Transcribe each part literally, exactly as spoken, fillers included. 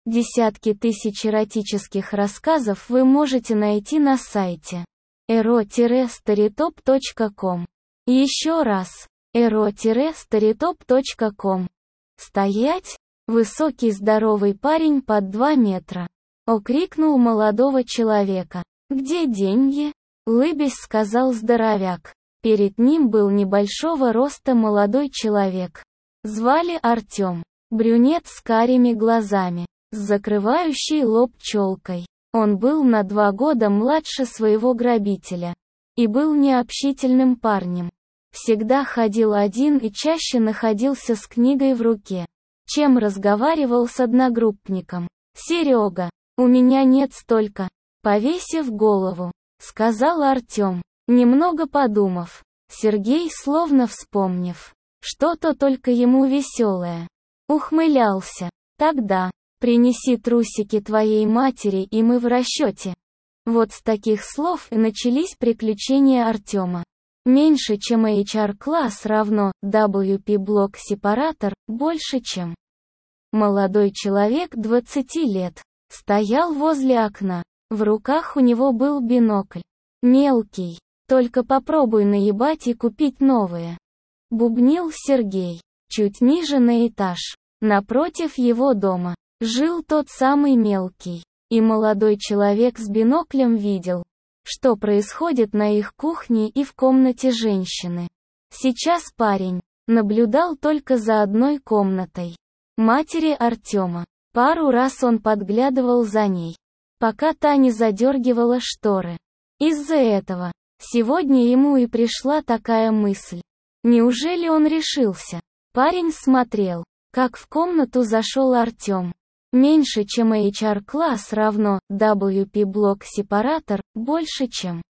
Десятки тысяч эротических рассказов вы можете найти на сайте эро старитоп точка ком. Еще раз, эро старитоп точка ком. «Стоять! Высокий здоровый парень под два метра!» — окрикнул молодого человека. «Где деньги?» — улыбясь сказал здоровяк. Перед ним был небольшого роста молодой человек. Звали Артем. Брюнет с карими глазами, с закрывающей лоб челкой. Он был на два года младше своего грабителя. И был необщительным парнем. Всегда ходил один и чаще находился с книгой в руке, чем разговаривал с одногруппником. «Серега, у меня нет столько», — повесив голову, сказал Артем. Немного подумав, Сергей, словно вспомнив что-то только ему веселое, ухмылялся. «Тогда, принеси трусики твоей матери, и мы в расчете». Вот с таких слов и начались приключения Артема. Меньше чем эйч ар-класс равно дабл ю пи-блок сепаратор, больше чем. Молодой человек двадцати лет стоял возле окна. В руках у него был бинокль. «Мелкий, только попробуй наебать и купить новые», — бубнил Сергей. Чуть ниже на этаж, напротив его дома, жил тот самый Мелкий. И молодой человек с биноклем видел, что происходит на их кухне и в комнате женщины. Сейчас парень наблюдал только за одной комнатой матери Артема. Пару раз он подглядывал за ней, пока та не задергивала шторы. Из-за этого сегодня ему и пришла такая мысль. Неужели он решился? Парень смотрел, как в комнату зашел Артем. Меньше чем эйч ар-класс равно дабл ю пи-блок сепаратор, больше чем.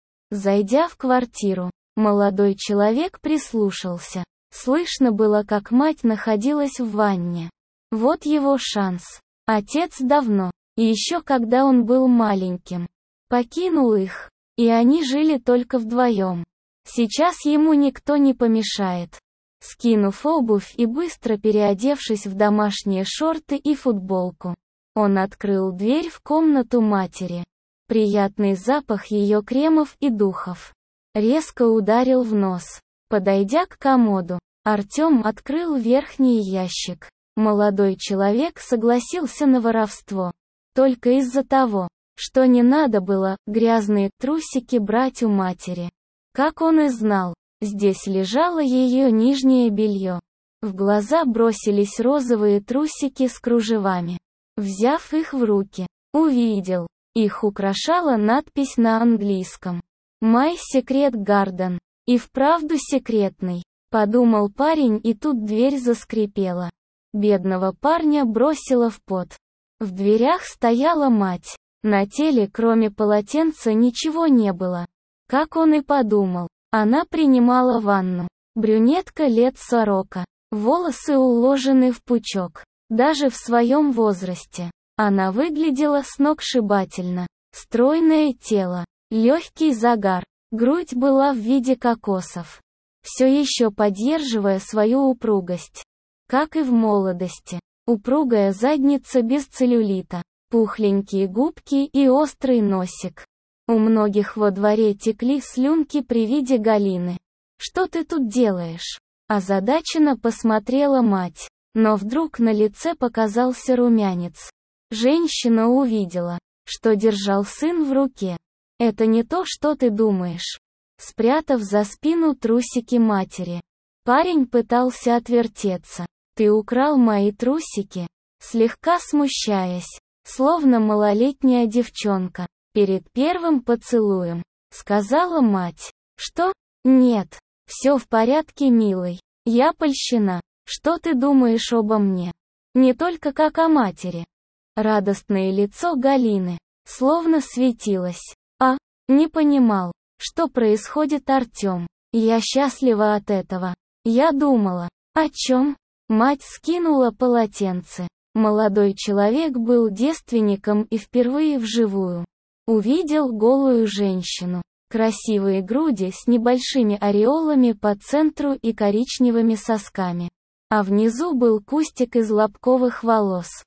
Зайдя в квартиру, молодой человек прислушался. Слышно было, как мать находилась в ванне. Вот его шанс. Отец давно, и еще когда он был маленьким, покинул их, и они жили только вдвоем. Сейчас ему никто не помешает. Скинув обувь и быстро переодевшись в домашние шорты и футболку, он открыл дверь в комнату матери. Приятный запах ее кремов и духов резко ударил в нос. Подойдя к комоду, Артем открыл верхний ящик. Молодой человек согласился на воровство только из-за того, что не надо было грязные трусики брать у матери. Как он и знал, здесь лежало ее нижнее белье. В глаза бросились розовые трусики с кружевами. Взяв их в руки, увидел, их украшала надпись на английском. «My Secret Garden». И вправду секретный, подумал парень, и тут дверь заскрипела. Бедного парня бросило в пот. В дверях стояла мать. На теле кроме полотенца ничего не было. Как он и подумал. Она принимала ванну. Брюнетка лет сорока. Волосы уложены в пучок. Даже в своем возрасте. Она выглядела сногсшибательно. Стройное тело, легкий загар, грудь была в виде кокосов. Все еще поддерживая свою упругость. Как и в молодости. Упругая задница без целлюлита, пухленькие губки и острый носик. У многих во дворе текли слюнки при виде Галины. «Что ты тут делаешь?» Озадаченно посмотрела мать. Но вдруг на лице показался румянец. Женщина увидела, что держал сын в руке. «Это не то, что ты думаешь». Спрятав за спину трусики матери, парень пытался отвертеться. «Ты украл мои трусики?» Слегка смущаясь, словно малолетняя девчонка. «Перед первым поцелуем», — сказала мать. «Что? Нет. Все в порядке, милый. Я польщена. Что ты думаешь обо мне? Не только как о матери». Радостное лицо Галины словно светилось. «А, не понимал, что происходит, Артем. Я счастлива от этого. Я думала, о чем?» Мать скинула полотенце. Молодой человек был девственником и впервые вживую увидел голую женщину. Красивые груди с небольшими ореолами по центру и коричневыми сосками. А внизу был кустик из лобковых волос.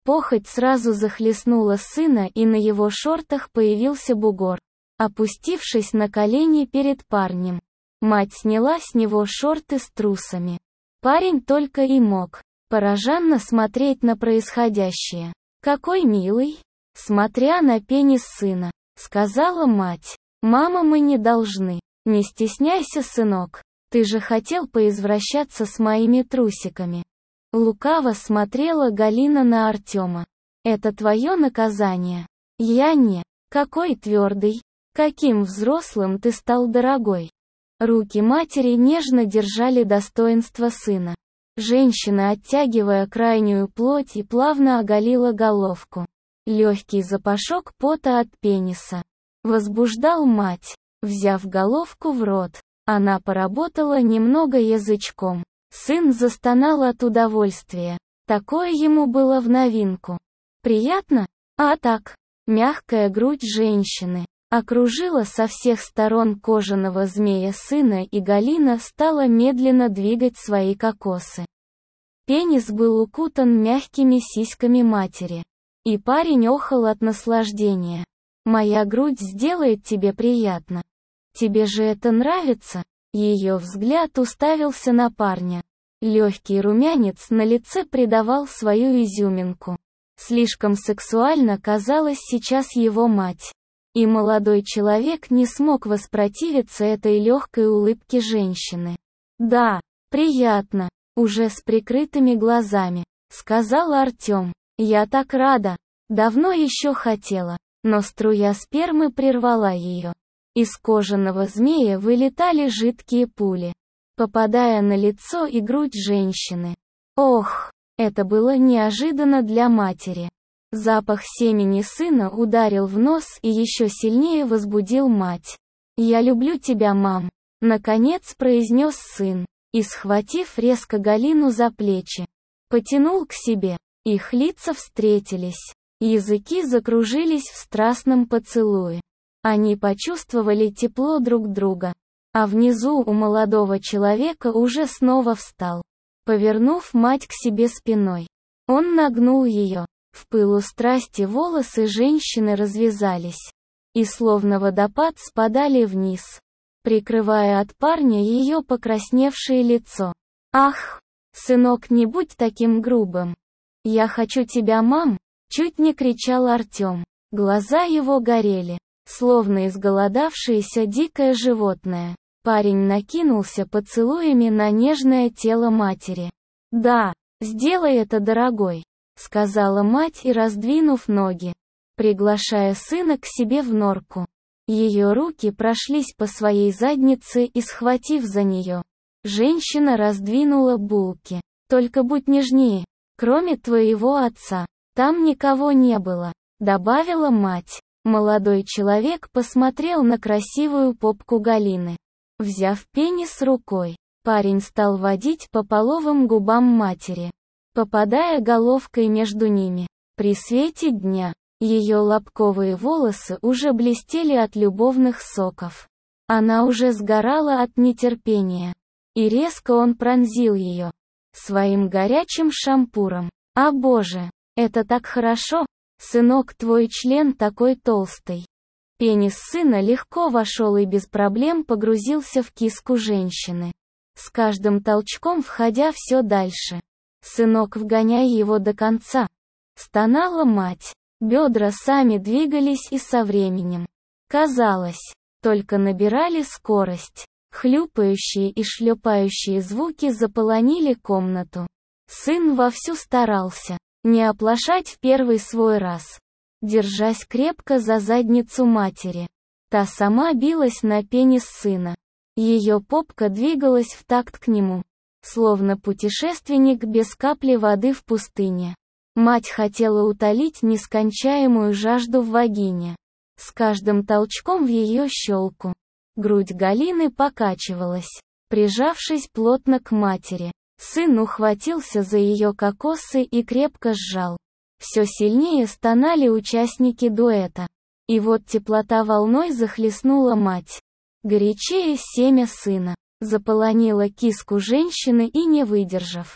Похоть сразу захлестнула сына, и на его шортах появился бугор. Опустившись на колени перед парнем, мать сняла с него шорты с трусами. Парень только и мог пораженно смотреть на происходящее. «Какой милый!» Смотря на пенис сына, сказала мать. «Мама, мы не должны. Не стесняйся, сынок. Ты же хотел поизвращаться с моими трусиками». Лукаво смотрела Галина на Артема. «Это твое наказание?» «Я не. Какой твердый. Каким взрослым ты стал, дорогой». Руки матери нежно держали достоинство сына. Женщина, оттягивая крайнюю плоть, и плавно оголила головку. Легкий запашок пота от пениса возбуждал мать. Взяв головку в рот, она поработала немного язычком. Сын застонал от удовольствия. Такое ему было в новинку. Приятно? А так, мягкая грудь женщины окружила со всех сторон кожаного змея сына, и Галина стала медленно двигать свои кокосы. Пенис был укутан мягкими сиськами матери. И парень охал от наслаждения. «Моя грудь сделает тебе приятно. Тебе же это нравится?» Ее взгляд уставился на парня. Легкий румянец на лице придавал свою изюминку. Слишком сексуально казалась сейчас его мать. И молодой человек не смог воспротивиться этой легкой улыбке женщины. «Да, приятно», уже с прикрытыми глазами, сказал Артем. «Я так рада. Давно еще хотела». Но струя спермы прервала ее. Из кожаного змея вылетали жидкие пули, попадая на лицо и грудь женщины. Ох, это было неожиданно для матери. Запах семени сына ударил в нос и еще сильнее возбудил мать. «Я люблю тебя, мам», — наконец произнес сын, и, схватив резко Галину за плечи, потянул к себе. Их лица встретились. Языки закружились в страстном поцелуе. Они почувствовали тепло друг друга. А внизу у молодого человека уже снова встал, повернув мать к себе спиной. Он нагнул ее. В пылу страсти волосы женщины развязались и словно водопад спадали вниз, прикрывая от парня ее покрасневшее лицо. «Ах, сынок, не будь таким грубым. Я хочу тебя, мам!» Чуть не кричал Артем. Глаза его горели, словно изголодавшееся дикое животное. Парень накинулся поцелуями на нежное тело матери. «Да, сделай это, дорогой», — сказала мать, и, раздвинув ноги, приглашая сына к себе в норку. Ее руки прошлись по своей заднице, и, схватив за нее, женщина раздвинула булки. «Только будь нежнее, кроме твоего отца. Там никого не было», — добавила мать. Молодой человек посмотрел на красивую попку Галины. Взяв пенис рукой, парень стал водить по половым губам матери, попадая головкой между ними. При свете дня ее лобковые волосы уже блестели от любовных соков. Она уже сгорала от нетерпения. И резко он пронзил ее своим горячим шампуром. «А боже! Это так хорошо, сынок, твой член такой толстый». Пенис сына легко вошел и без проблем погрузился в киску женщины, с каждым толчком входя все дальше. «Сынок, вгоняй его до конца», — стонала мать. Бедра сами двигались и со временем, казалось, только набирали скорость. Хлюпающие и шлепающие звуки заполонили комнату. Сын вовсю старался не оплошать в первый свой раз, держась крепко за задницу матери. Та сама билась на пенис сына. Ее попка двигалась в такт к нему, словно путешественник без капли воды в пустыне. Мать хотела утолить нескончаемую жажду в вагине. С каждым толчком в ее щелку грудь Галины покачивалась, прижавшись плотно к матери. Сын ухватился за ее кокосы и крепко сжал. Все сильнее стонали участники дуэта. И вот теплота волной захлестнула мать. Горячее семя сына заполонило киску женщины и, не выдержав,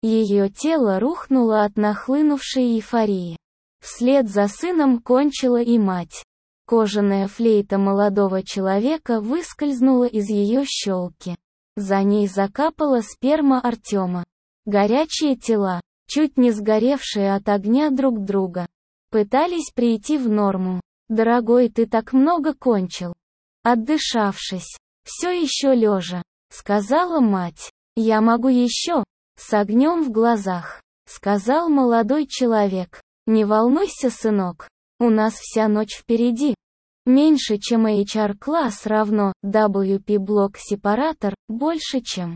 Ее тело рухнуло от нахлынувшей эйфории. Вслед за сыном кончила и мать. Кожаная флейта молодого человека выскользнула из ее щелки. За ней закапала сперма Артема. Горячие тела, чуть не сгоревшие от огня друг друга, пытались прийти в норму. «Дорогой, ты так много кончил». Отдышавшись, все еще лежа, сказала мать. «Я могу еще?» С огнем в глазах, сказал молодой человек. «Не волнуйся, сынок, у нас вся ночь впереди». Меньше, чем эйч ар-класс равно дабл ю пи-блок-сепаратор, больше, чем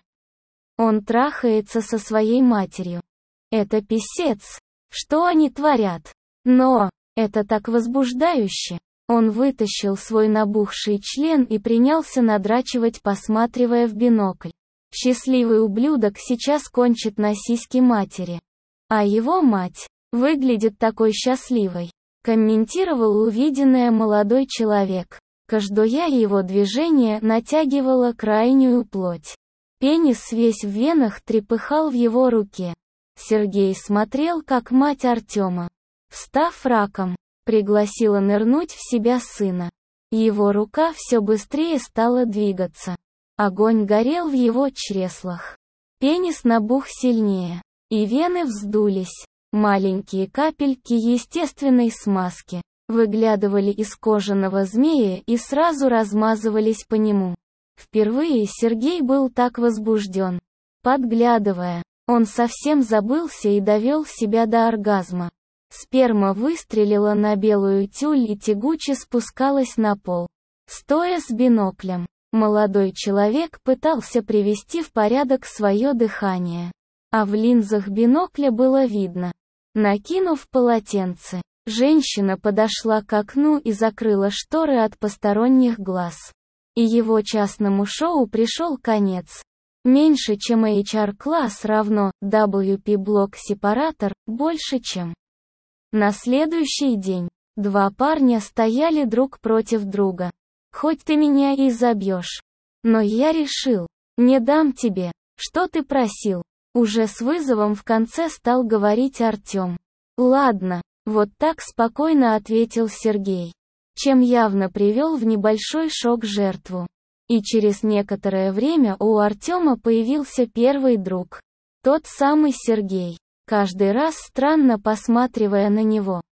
он трахается со своей матерью. Это писец. Что они творят? Но это так возбуждающе. Он вытащил свой набухший член и принялся надрачивать, посматривая в бинокль. Счастливый ублюдок сейчас кончит на сиськи матери. А его мать выглядит такой счастливой. Комментировал увиденное молодой человек. Каждое его движение натягивало крайнюю плоть. Пенис весь в венах трепыхал в его руке. Сергей смотрел, как мать Артема, встав раком, пригласила нырнуть в себя сына. Его рука все быстрее стала двигаться. Огонь горел в его чреслах. Пенис набух сильнее, и вены вздулись. Маленькие капельки естественной смазки выглядывали из кожаного змея и сразу размазывались по нему. Впервые Сергей был так возбужден. Подглядывая, он совсем забылся и довел себя до оргазма. Сперма выстрелила на белую тюль и тягуче спускалась на пол. Стоя с биноклем, молодой человек пытался привести в порядок свое дыхание. А в линзах бинокля было видно. Накинув полотенце, женщина подошла к окну и закрыла шторы от посторонних глаз. И его частному шоу пришел конец. Меньше, чем эйч ар-класс равно дабл ю пи-блок-сепаратор, больше, чем. На следующий день два парня стояли друг против друга. «Хоть ты меня и забьешь, но я решил, не дам тебе, что ты просил». Уже с вызовом в конце стал говорить Артем. «Ладно», вот так спокойно ответил Сергей, чем явно привел в небольшой шок жертву. И через некоторое время у Артема появился первый друг. Тот самый Сергей, каждый раз странно посматривая на него.